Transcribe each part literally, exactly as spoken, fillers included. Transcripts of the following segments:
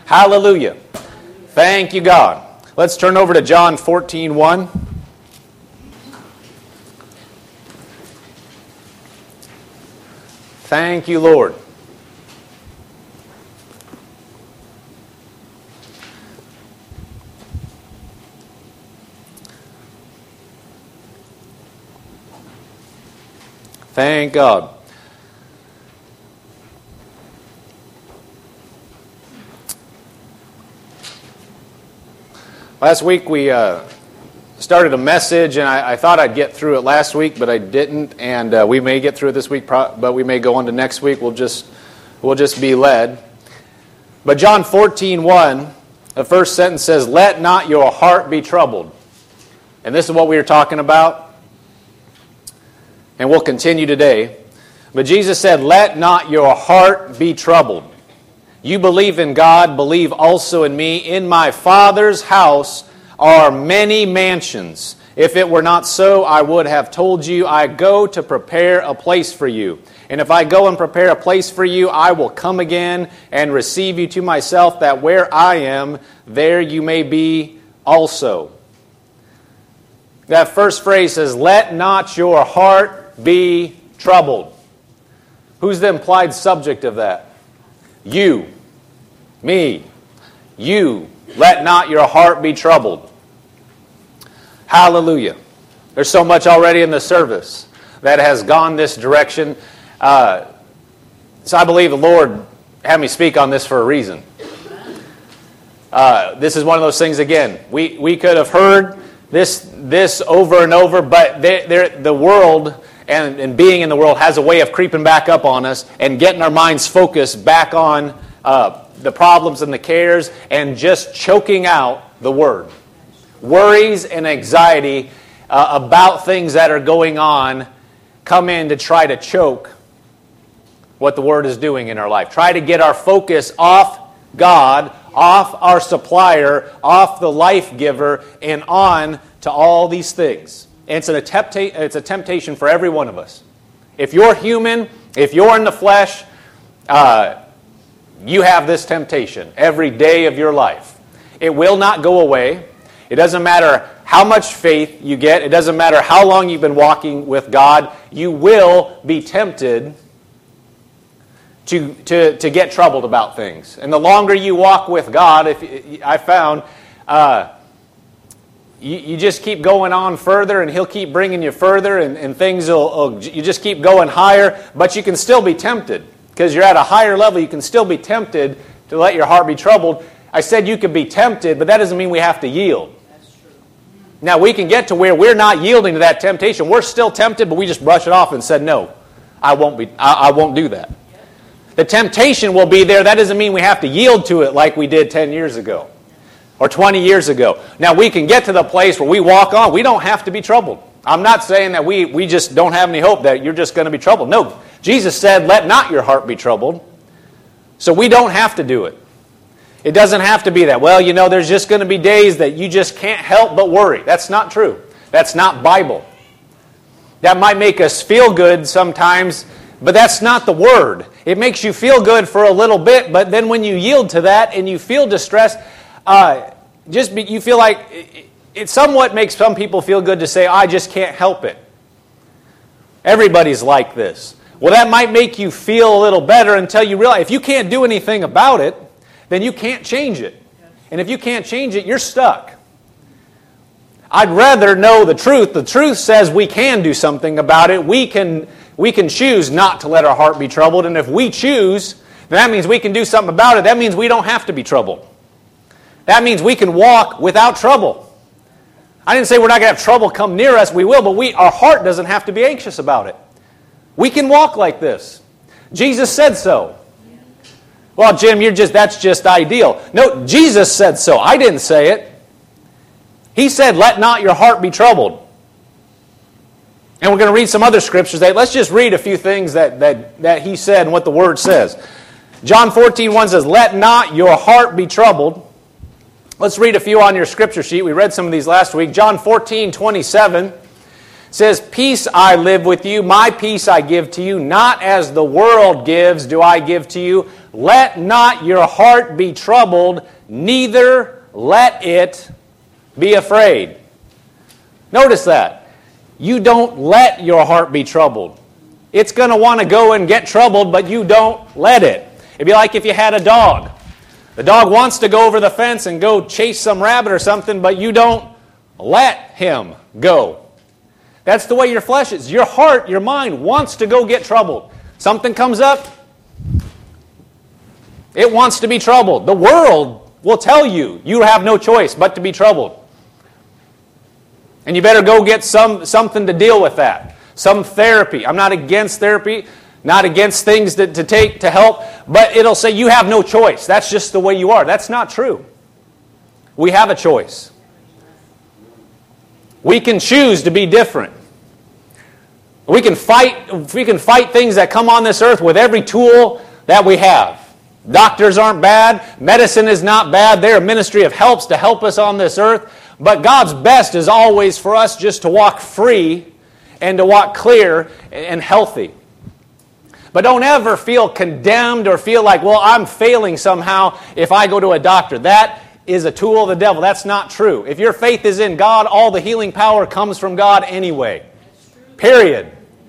Hallelujah. Thank you, God. Let's turn over to John fourteen one. Thank you, Lord. Thank God. Last week we uh, started a message, and I, I thought I'd get through it last week, but I didn't. And uh, we may get through it this week, but we may go on to next week. We'll just we'll just be led. But John fourteen one, the first sentence says, "Let not your heart be troubled." And this is what we were talking about, and we'll continue today. But Jesus said, "Let not your heart be troubled. You believe in God, believe also in me. In my Father's house are many mansions. If it were not so, I would have told you. I go to prepare a place for you. And if I go and prepare a place for you, I will come again and receive you to myself, that where I am, there you may be also." That first phrase says, "Let not your heart be troubled." Who's the implied subject of that? You. Me. You. Let not your heart be troubled. Hallelujah. There's so much already in the service that has gone this direction. Uh, so I believe the Lord had me speak on this for a reason. Uh, this is one of those things, again, we, we could have heard this this over and over, but they, the world and, and being in the world has a way of creeping back up on us and getting our minds focused back on uh, the problems and the cares and just choking out the Word. Worries and anxiety uh, about things that are going on come in to try to choke what the Word is doing in our life. Try to get our focus off God, off our supplier, off the life giver, and on to all these things. And it's, an tempta- it's a temptation for every one of us. If you're human, if you're in the flesh, uh, you have this temptation every day of your life. It will not go away. It doesn't matter how much faith you get. It doesn't matter how long you've been walking with God. You will be tempted to, to, to get troubled about things. And the longer you walk with God, if I found, uh, you, you just keep going on further, and He'll keep bringing you further, and, and things will, will, you just keep going higher, but you can still be tempted. Because you're at a higher level, you can still be tempted to let your heart be troubled. I said you could be tempted, but that doesn't mean we have to yield. That's true. Now, we can get to where we're not yielding to that temptation. We're still tempted, but we just brush it off and said, no, I won't be. I, I won't do that. The temptation will be there. That doesn't mean we have to yield to it like we did ten years ago or twenty years ago. Now, we can get to the place where we walk on. We don't have to be troubled. I'm not saying that we, we just don't have any hope that you're just going to be troubled. No, Jesus said, "Let not your heart be troubled." So we don't have to do it. It doesn't have to be that. Well, you know, there's just going to be days that you just can't help but worry. That's not true. That's not Bible. That might make us feel good sometimes, but that's not the Word. It makes you feel good for a little bit, but then when you yield to that and you feel distressed, uh, just be, you feel like it, it somewhat makes some people feel good to say, "I just can't help it." Everybody's like this. Well, that might make you feel a little better until you realize if you can't do anything about it, then you can't change it. And if you can't change it, you're stuck. I'd rather know the truth. The truth says we can do something about it. We can, we can choose not to let our heart be troubled. And if we choose, then that means we can do something about it. That means we don't have to be troubled. That means we can walk without trouble. I didn't say we're not going to have trouble come near us. We will, but we, our heart doesn't have to be anxious about it. We can walk like this. Jesus said so. Well, Jim, you're just that's just ideal. No, Jesus said so. I didn't say it. He said, "Let not your heart be troubled." And we're going to read some other scriptures. That, let's just read a few things that, that, that He said and what the Word says. John fourteen one says, "Let not your heart be troubled." Let's read a few on your scripture sheet. We read some of these last week. John fourteen twenty-seven says, peace I live with you, my peace I give to you, not as the world gives do I give to you. Let not your heart be troubled, neither let it be afraid. Notice that. You don't let your heart be troubled. It's going to want to go and get troubled, but you don't let it. It'd be like if you had a dog. The dog wants to go over the fence and go chase some rabbit or something, but you don't let him go. That's the way your flesh is. Your heart, your mind wants to go get troubled. Something comes up, it wants to be troubled. The world will tell you you have no choice but to be troubled. And you better go get some something to deal with that. Some therapy. I'm not against therapy, not against things that, to take to help, but it'll say you have no choice. That's just the way you are. That's not true. We have a choice. We can choose to be different. We can fight, we can fight things that come on this earth with every tool that we have. Doctors aren't bad. Medicine is not bad. They're a ministry of helps to help us on this earth. But God's best is always for us just to walk free and to walk clear and healthy. But don't ever feel condemned or feel like, well, I'm failing somehow if I go to a doctor. That is a tool of the devil. That's not true. If your faith is in God, all the healing power comes from God anyway. Period.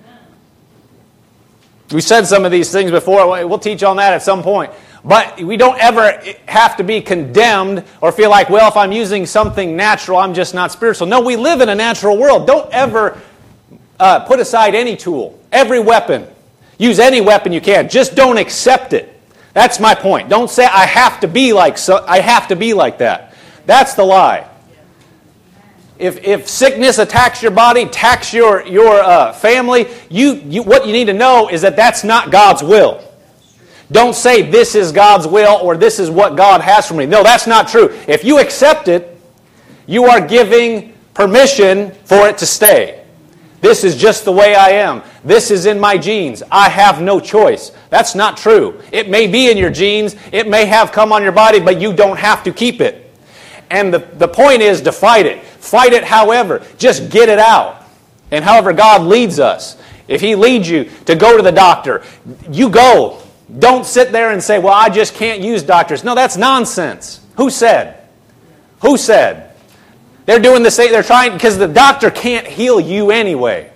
We said some of these things before. We'll teach on that at some point. But we don't ever have to be condemned or feel like, well, if I'm using something natural, I'm just not spiritual. No, we live in a natural world. Don't ever uh, put aside any tool, every weapon. Use any weapon you can. Just don't accept it. That's my point. Don't say I have to be like so. I have to be like that. That's the lie. If if sickness attacks your body, attacks your your uh, family, you, you what you need to know is that that's not God's will. Don't say this is God's will or this is what God has for me. No, that's not true. If you accept it, you are giving permission for it to stay. This is just the way I am. This is in my genes. I have no choice. That's not true. It may be in your genes. It may have come on your body, but you don't have to keep it. And the, the point is to fight it. Fight it however. Just get it out. And however God leads us. If He leads you to go to the doctor, you go. Don't sit there and say, well, I just can't use doctors. No, that's nonsense. Who said? Who said? They're doing the same. They're trying, because the doctor can't heal you anyway.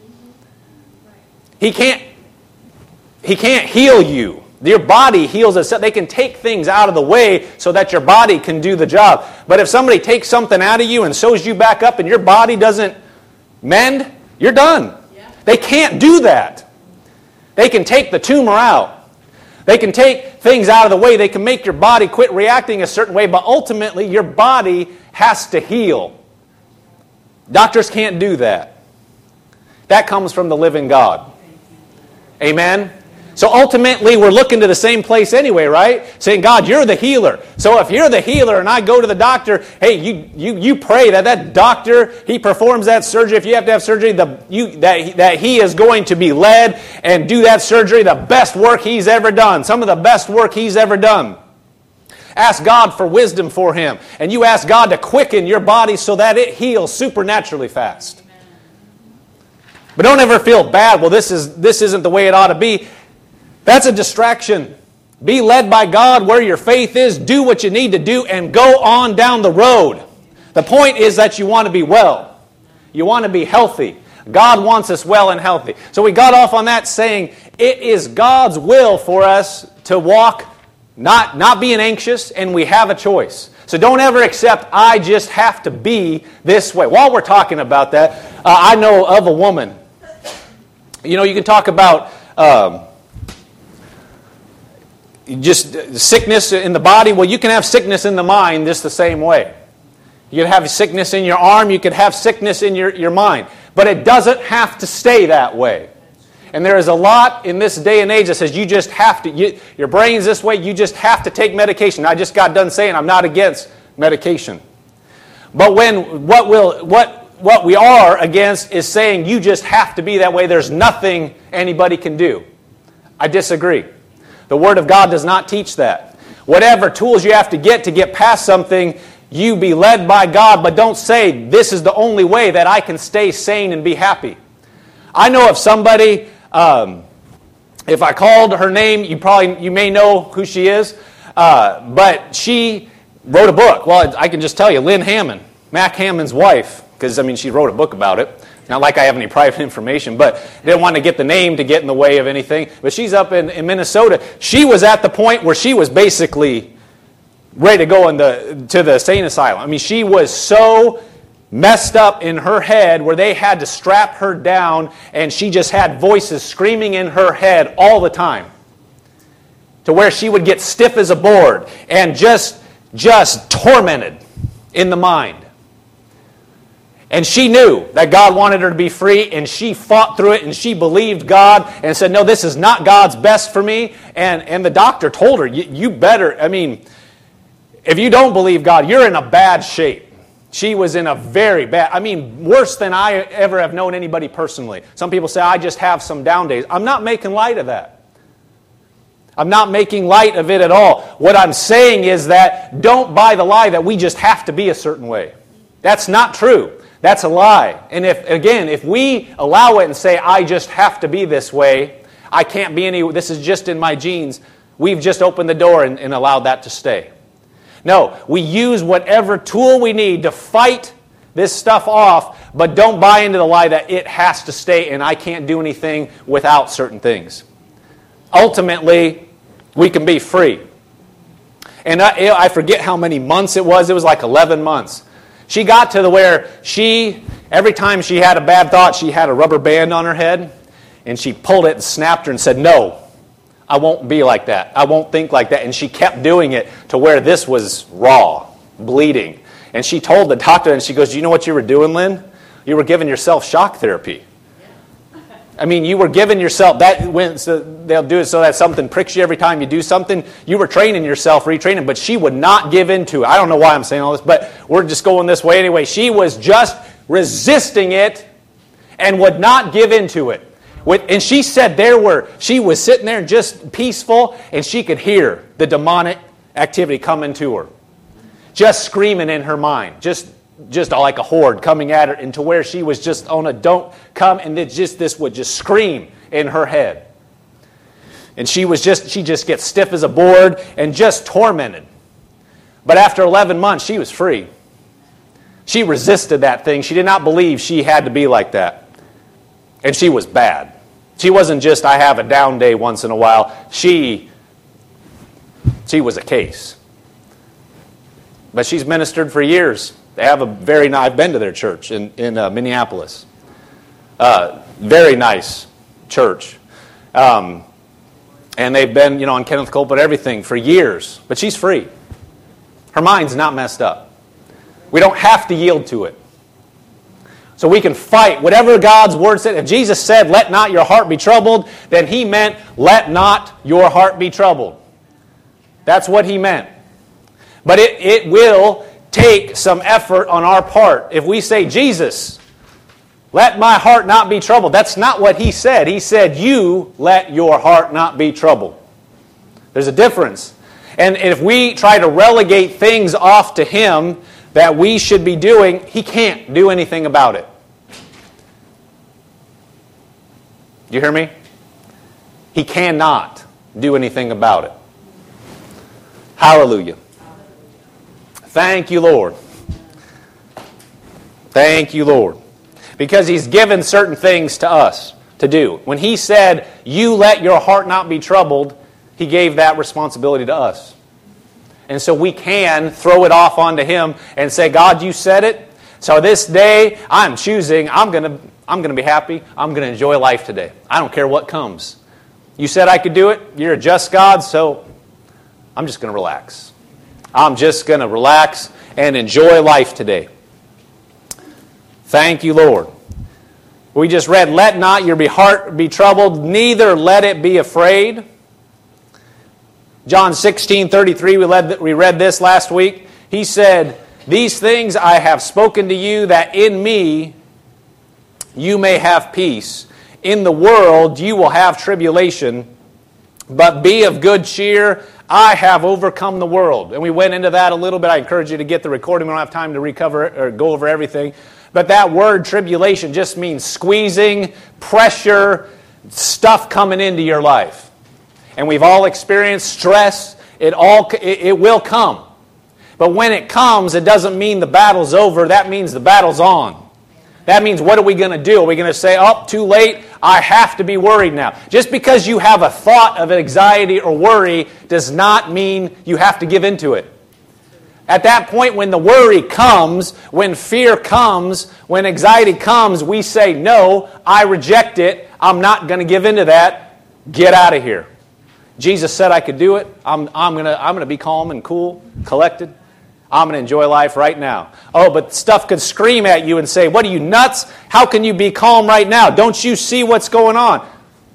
He can't, he can't heal you. Your body heals itself. They can take things out of the way so that your body can do the job. But if somebody takes something out of you and sews you back up and your body doesn't mend, you're done. Yeah. They can't do that. They can take the tumor out. They can take things out of the way. They can make your body quit reacting a certain way, but ultimately your body has to heal. Doctors can't do that. That comes from the living God. Amen? So ultimately we're looking to the same place anyway, right? Saying, God, you're the healer. So if you're the healer and I go to the doctor, hey, you you you pray that that doctor, he performs that surgery. If you have to have surgery, the, you, that, that he is going to be led and do that surgery the best work he's ever done. Some of the best work he's ever done. Ask God for wisdom for him. And you ask God to quicken your body so that it heals supernaturally fast. But don't ever feel bad. Well, this is this isn't the way it ought to be. That's a distraction. Be led by God where your faith is. Do what you need to do and go on down the road. The point is that you want to be well. You want to be healthy. God wants us well and healthy. So we got off on that saying it is God's will for us to walk not, not being anxious, and we have a choice. So don't ever accept, I just have to be this way. While we're talking about that, uh, I know of a woman. You know, you can talk about Um, just sickness in the body. Well, you can have sickness in the mind just the same way. You can have sickness in your arm. You could have sickness in your, your mind. But it doesn't have to stay that way. And there is a lot in this day and age that says you just have to, you, your brain's this way, you just have to take medication. I just got done saying I'm not against medication. But when what will what what we are against is saying you just have to be that way. There's nothing anybody can do. I disagree. The Word of God does not teach that. Whatever tools you have to get to get past something, you be led by God, but don't say, this is the only way that I can stay sane and be happy. I know of somebody, um, if I called her name, you probably you may know who she is, uh, but she wrote a book. Well, I can just tell you, Lynn Hammond, Mac Hammond's wife, because, I mean, she wrote a book about it. Not like I have any private information, but didn't want to get the name to get in the way of anything. But she's up in, in Minnesota. She was at the point where she was basically ready to go in the, to the insane asylum. I mean, she was so messed up in her head where they had to strap her down, and she just had voices screaming in her head all the time, to where she would get stiff as a board and just, just tormented in the mind. And she knew that God wanted her to be free, and she fought through it, and she believed God and said, no, this is not God's best for me. And, and the doctor told her, you better, I mean, if you don't believe God, you're in a bad shape. She was in a very bad, I mean, worse than I ever have known anybody personally. Some people say, I just have some down days. I'm not making light of that. I'm not making light of it at all. What I'm saying is that don't buy the lie that we just have to be a certain way. That's not true. That's a lie. And if, again, if we allow it and say, I just have to be this way, I can't be any, this is just in my genes, we've just opened the door and, and allowed that to stay. No, we use whatever tool we need to fight this stuff off, but don't buy into the lie that it has to stay and I can't do anything without certain things. Ultimately, we can be free. And I, I forget how many months it was. It was like eleven months. She got to the where she, every time she had a bad thought, she had a rubber band on her head, and she pulled it and snapped her and said, no, I won't be like that. I won't think like that. And she kept doing it to where this was raw, bleeding. And she told the doctor, and she goes, do you know what you were doing, Lynn? You were giving yourself shock therapy. I mean, you were giving yourself, that when so they'll do it so that something pricks you every time you do something. You were training yourself, retraining, but she would not give into it. I don't know why I'm saying all this, but we're just going this way anyway. She was just resisting it and would not give into it. And she said there were, she was sitting there just peaceful, and she could hear the demonic activity coming to her. Just screaming in her mind. Just just like a horde coming at her, and to where she was just on a don't come, and it just this would just scream in her head. And she was just, she just gets stiff as a board and just tormented. But after eleven months, she was free. She resisted that thing. She did not believe she had to be like that. And she was bad. She wasn't just, I have a down day once in a while. She, she was a case. But she's ministered for years. They have a very nice, I've been to their church in, in uh, Minneapolis. Uh, very nice church. Um, and they've been, you know, on Kenneth Copeland, everything for years. But she's free. Her mind's not messed up. We don't have to yield to it. So we can fight whatever God's word said. If Jesus said, let not your heart be troubled, then he meant, let not your heart be troubled. That's what he meant. But it, it will take some effort on our part. If we say, Jesus, let my heart not be troubled. That's not what he said. He said, you let your heart not be troubled. There's a difference. And if we try to relegate things off to him that we should be doing, he can't do anything about it. Do you hear me? He cannot do anything about it. Hallelujah. Thank you, Lord. Thank you, Lord. Because he's given certain things to us to do. When he said, you let your heart not be troubled, he gave that responsibility to us. And so we can throw it off onto him and say, God, you said it. So this day, I'm choosing, I'm going to I'm going to be happy. I'm going to enjoy life today. I don't care what comes. You said I could do it. You're a just God, so I'm just going to relax. I'm just going to relax and enjoy life today. Thank you, Lord. We just read, let not your heart be troubled, neither let it be afraid. John sixteen thirty-three, we read, we read this last week. He said, these things I have spoken to you, that in me you may have peace. In the world you will have tribulation, but be of good cheer. I have overcome the world. And we went into that a little bit. I encourage you to get the recording. We don't have time to recover or go over everything. But that word tribulation just means squeezing, pressure, stuff coming into your life. And we've all experienced stress. It all it, it will come. But when it comes, it doesn't mean the battle's over. That means the battle's on. That means, what are we going to do? Are we going to say, oh, too late, I have to be worried now? Just because you have a thought of anxiety or worry does not mean you have to give into it. At that point, when the worry comes, when fear comes, when anxiety comes, we say, no, I reject it. I'm not going to give into that. Get out of here. Jesus said I could do it. I'm, I'm going to I'm going to be calm and cool, collected. I'm going to enjoy life right now. Oh, but stuff could scream at you and say, what are you, nuts? How can you be calm right now? Don't you see what's going on?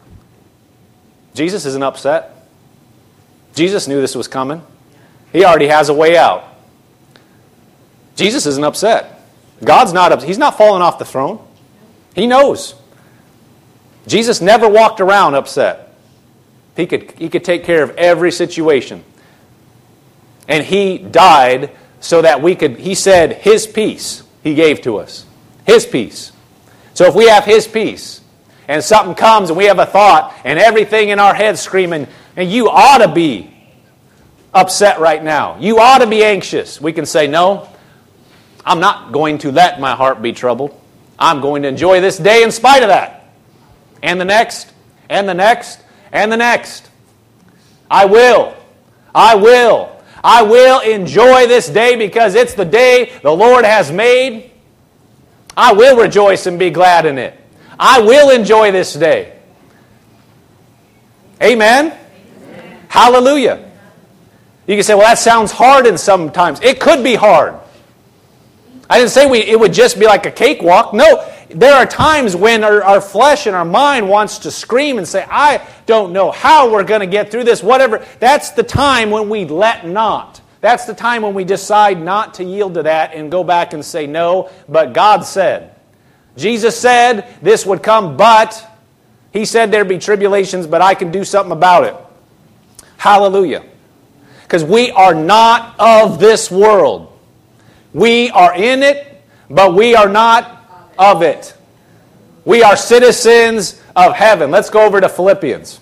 Jesus isn't upset. Jesus knew this was coming. He already has a way out. Jesus isn't upset. God's not upset. He's not falling off the throne. He knows. Jesus never walked around upset. He could, he could take care of every situation. And He died so that we could, He said, His peace He gave to us. His peace. So if we have His peace, and something comes and we have a thought, and everything in our head screaming, and you ought to be upset right now. You ought to be anxious. We can say, no, I'm not going to let my heart be troubled. I'm going to enjoy this day in spite of that. And the next, and the next, and the next. I will. I will. I will enjoy this day because it's the day the Lord has made. I will rejoice and be glad in it. I will enjoy this day. Amen? Amen. Hallelujah. You can say, well, that sounds hard in sometimes. It could be hard. I didn't say we, it would just be like a cakewalk. No, there are times when our, our flesh and our mind wants to scream and say, I don't know how we're going to get through this, whatever. That's the time when we let not. That's the time when we decide not to yield to that and go back and say, no, but God said. Jesus said this would come, but He said there'd be tribulations, but I can do something about it. Hallelujah. Because we are not of this world. We are in it, but we are not of it. We are citizens of heaven. Let's go over to Philippians.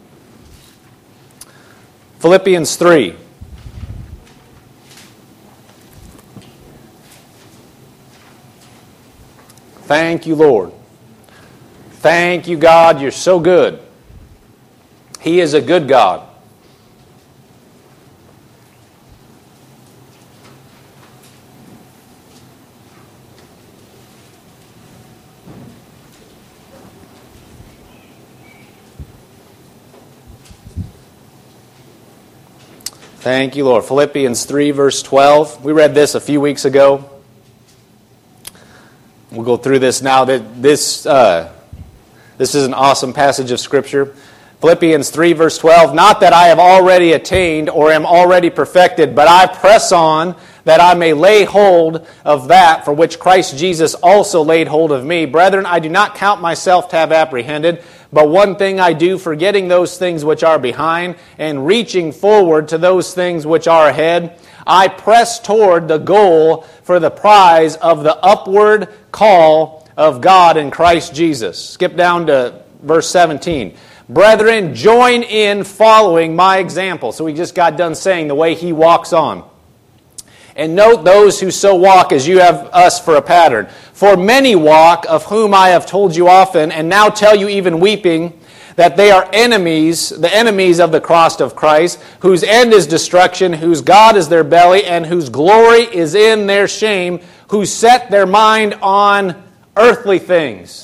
Philippians three. Thank you, Lord. Thank you, God. You're so good. He is a good God. Thank you, Lord. Philippians three, verse twelve. We read this a few weeks ago. We'll go through this now. This, uh, this is an awesome passage of Scripture. Philippians three, verse twelve. Not that I have already attained or am already perfected, but I press on that I may lay hold of that for which Christ Jesus also laid hold of me. Brethren, I do not count myself to have apprehended, but one thing I do, forgetting those things which are behind, and reaching forward to those things which are ahead, I press toward the goal for the prize of the upward call of God in Christ Jesus. Skip down to verse seventeen. Brethren, join in following my example. So we just got done saying the way He walks on. And note those who so walk as you have us for a pattern. For many walk, of whom I have told you often, and now tell you even weeping, that they are enemies, the enemies of the cross of Christ, whose end is destruction, whose God is their belly, and whose glory is in their shame, who set their mind on earthly things.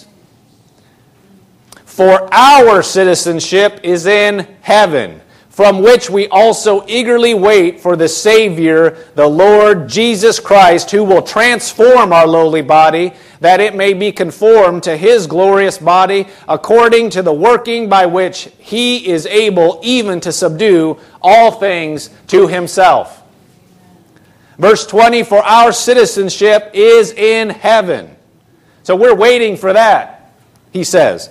For our citizenship is in heaven, from which we also eagerly wait for the Savior, the Lord Jesus Christ, who will transform our lowly body, that it may be conformed to His glorious body, according to the working by which He is able even to subdue all things to Himself. Verse twenty, for our citizenship is in heaven. So we're waiting for that, he says.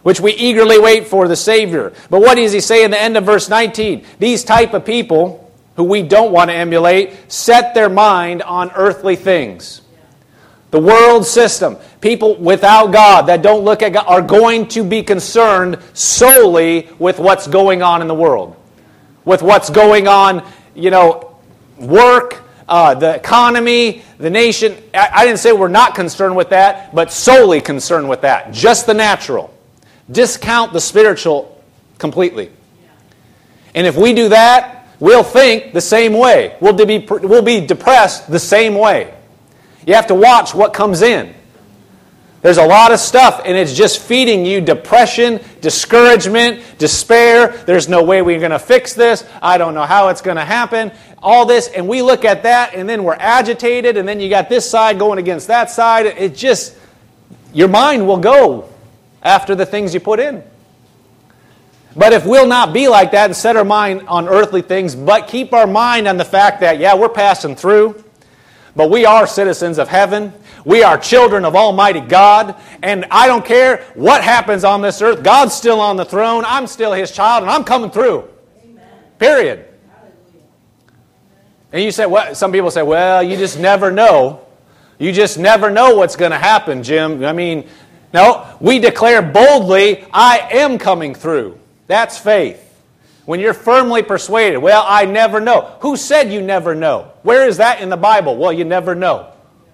which we eagerly wait for the Savior. But what does he say in the end of verse nineteen? These type of people, who we don't want to emulate, set their mind on earthly things. The world system, people without God that don't look at God are going to be concerned solely with what's going on in the world. With what's going on, you know, work, uh, the economy, the nation. I, I didn't say we're not concerned with that, but solely concerned with that. Just the natural. Discount the spiritual completely. And if we do that, we'll think the same way. We'll be, we'll be depressed the same way. You have to watch what comes in. There's a lot of stuff, and it's just feeding you depression, discouragement, despair. There's no way we're going to fix this. I don't know how it's going to happen. All this, and we look at that, and then we're agitated, and then you got this side going against that side. It just, your mind will go after the things you put in. But if we'll not be like that and set our mind on earthly things, but keep our mind on the fact that, yeah, we're passing through, but we are citizens of heaven. We are children of Almighty God. And I don't care what happens on this earth. God's still on the throne. I'm still His child, and I'm coming through. Amen. Period. Hallelujah. And you say, well, some people say, well, you just never know. You just never know what's going to happen, Jim. I mean, no, we declare boldly, I am coming through. That's faith. When you're firmly persuaded, well, I never know. Who said you never know? Where is that in the Bible? Well, you never know.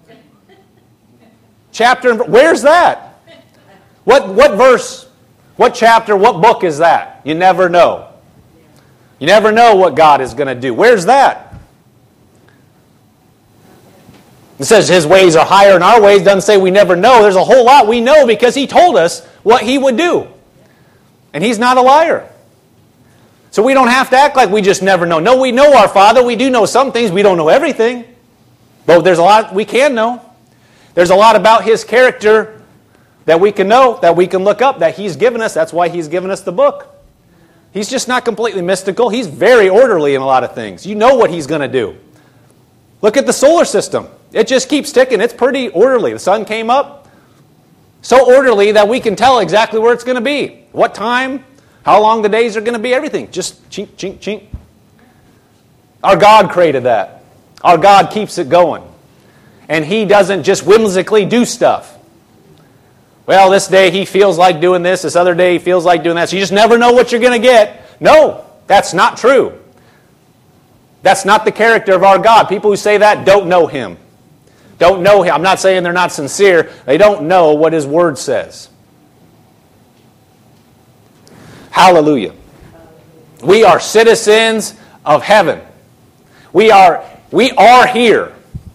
Chapter, where's that? What, what verse, what chapter, what book is that? You never know. You never know what God is going to do. Where's that? It says His ways are higher than our ways. It doesn't say we never know. There's a whole lot we know because He told us what He would do. And He's not a liar. So we don't have to act like we just never know. No, we know our Father. We do know some things. We don't know everything. But there's a lot we can know. There's a lot about His character that we can know, that we can look up, that He's given us. That's why He's given us the book. He's just not completely mystical. He's very orderly in a lot of things. You know what He's going to do. Look at the solar system. It just keeps ticking. It's pretty orderly. The sun came up. So orderly that we can tell exactly where it's going to be. What time, how long the days are going to be, everything. Just chink, chink, chink. Our God created that. Our God keeps it going. And He doesn't just whimsically do stuff. Well, this day He feels like doing this. This other day He feels like doing that. So you just never know what you're going to get. No, that's not true. That's not the character of our God. People who say that don't know Him. Don't know Him. I'm not saying they're not sincere. They don't know what His Word says. Hallelujah. We are citizens of heaven. We are, we are here.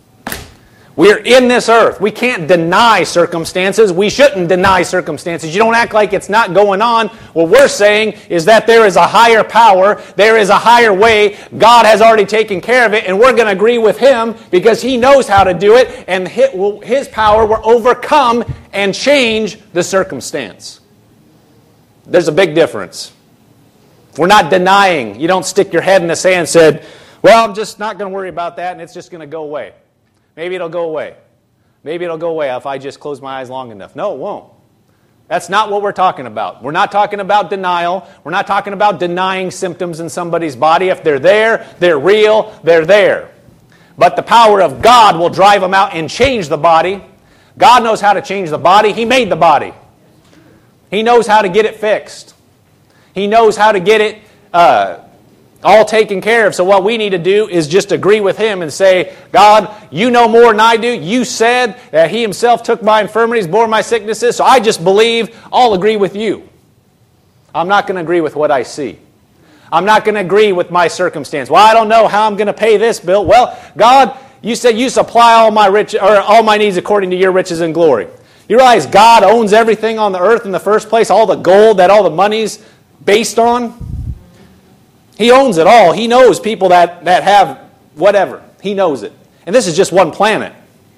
We're in this earth. We can't deny circumstances. We shouldn't deny circumstances. You don't act like it's not going on. What we're saying is that there is a higher power. There is a higher way. God has already taken care of it, and we're going to agree with Him because He knows how to do it, and His power will overcome and change the circumstance. There's a big difference. We're not denying. You don't stick your head in the sand and say, well, I'm just not going to worry about that, and it's just going to go away. Maybe it'll go away. Maybe it'll go away if I just close my eyes long enough. No, it won't. That's not what we're talking about. We're not talking about denial. We're not talking about denying symptoms in somebody's body. If they're there, they're real, they're there. But the power of God will drive them out and change the body. God knows how to change the body. He made the body. He knows how to get it fixed. He knows how to get it uh, all taken care of. So what we need to do is just agree with Him and say, God, You know more than I do. You said that He Himself took my infirmities, bore my sicknesses, so I just believe. I'll agree with You. I'm not going to agree with what I see. I'm not going to agree with my circumstance. Well, I don't know how I'm going to pay this bill. Well, God, You said You supply all my rich or all my needs according to Your riches and glory. You realize God owns everything on the earth in the first place, all the gold that all the money's based on? He owns it all. He knows people that, that have whatever. He knows it. And this is just one planet.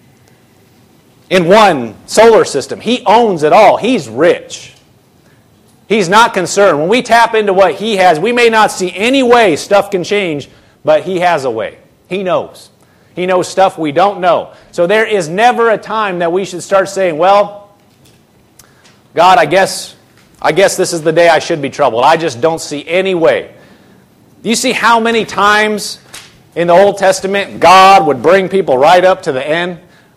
In one solar system. He owns it all. He's rich. He's not concerned. When we tap into what He has, we may not see any way stuff can change, but He has a way. He knows. He knows stuff we don't know. So there is never a time that we should start saying, well, God, I guess I guess this is the day I should be troubled. I just don't see any way. Do you see how many times in the Old Testament God would bring people right up to the end?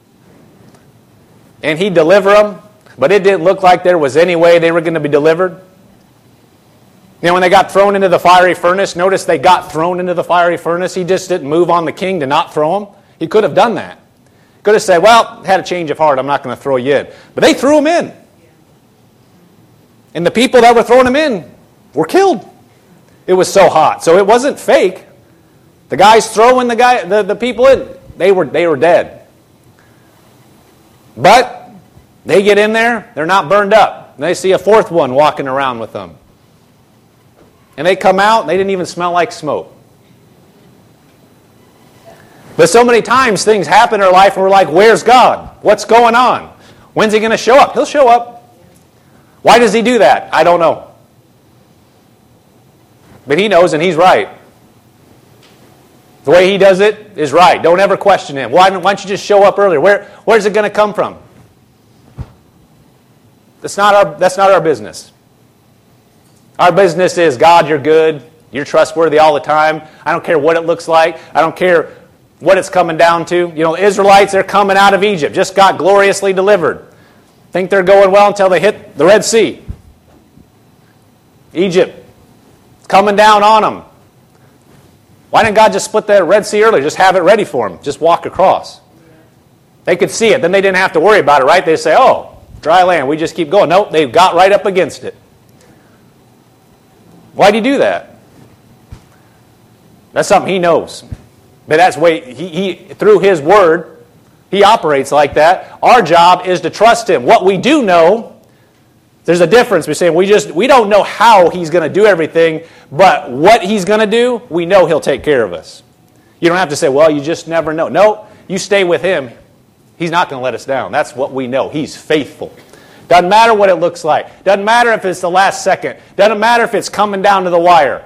And He'd deliver them, but it didn't look like there was any way they were going to be delivered. You know, when they got thrown into the fiery furnace, notice they got thrown into the fiery furnace. He just didn't move on the king to not throw him. He could have done that. Could have said, well, had a change of heart, I'm not going to throw you in. But they threw him in. And the people that were throwing him in were killed. It was so hot. So it wasn't fake. The guys throwing the guy, the, the people in, they were, they were dead. But they get in there, they're not burned up. And they see a fourth one walking around with them. And they come out, they didn't even smell like smoke. But so many times things happen in our life and we're like, where's God? What's going on? When's He going to show up? He'll show up. Why does He do that? I don't know. But He knows and He's right. The way He does it is right. Don't ever question Him. Why, why don't you just show up earlier? Where, where's it going to come from? That's not our, that's not our business. Our business is, God, you're good. You're trustworthy all the time. I don't care what it looks like. I don't care what it's coming down to. You know, the Israelites, they're coming out of Egypt. Just got gloriously delivered. Think they're going well until they hit the Red Sea. Egypt. It's coming down on them. Why didn't God just split that Red Sea earlier? Just have it ready for them. Just walk across. They could see it. Then they didn't have to worry about it, right? They say, oh, dry land. We just keep going. Nope, they got right up against it. Why do you do that? That's something He knows. But that's the way he, he, through His Word, He operates like that. Our job is to trust Him. What we do know, there's a difference. We're saying we just we don't know how He's going to do everything, but what He's going to do, we know He'll take care of us. You don't have to say, well, you just never know. No, you stay with Him. He's not going to let us down. That's what we know. He's faithful. Doesn't matter what it looks like. Doesn't matter if it's the last second. Doesn't matter if it's coming down to the wire.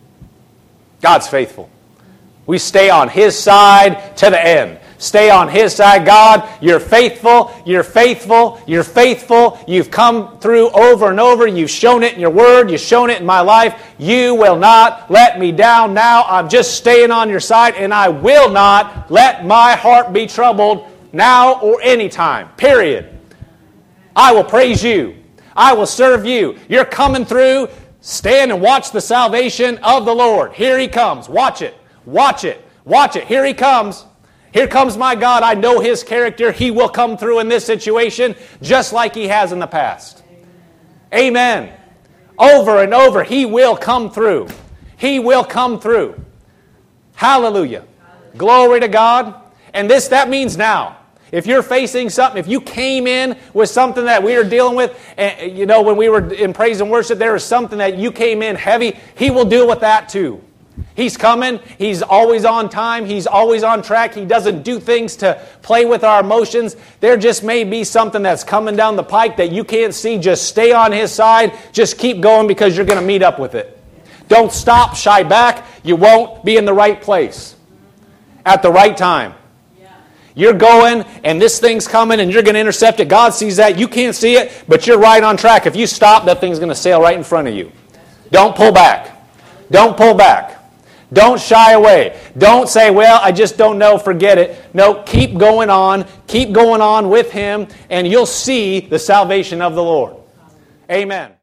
God's faithful. We stay on His side to the end. Stay on His side. God, you're faithful. You're faithful. You're faithful. You've come through over and over. You've shown it in your Word. You've shown it in my life. You will not let me down now. I'm just staying on your side, and I will not let my heart be troubled now or any time. Period. I will praise You. I will serve You. You're coming through. Stand and watch the salvation of the Lord. Here He comes. Watch it. Watch it. Watch it. Here He comes. Here comes my God. I know His character. He will come through in this situation just like He has in the past. Amen. Over and over, He will come through. He will come through. Hallelujah. Glory to God. And this, that means now. If you're facing something, if you came in with something that we were dealing with, and, you know, when we were in praise and worship, there was something that you came in heavy, He will deal with that too. He's coming. He's always on time. He's always on track. He doesn't do things to play with our emotions. There just may be something that's coming down the pike that you can't see. Just stay on His side. Just keep going because you're going to meet up with it. Don't stop, shy back. You won't be in the right place at the right time. You're going, and this thing's coming, and you're going to intercept it. God sees that. You can't see it, but you're right on track. If you stop, that thing's going to sail right in front of you. Don't pull back. Don't pull back. Don't shy away. Don't say, well, I just don't know, forget it. No, keep going on. Keep going on with Him, and you'll see the salvation of the Lord. Amen.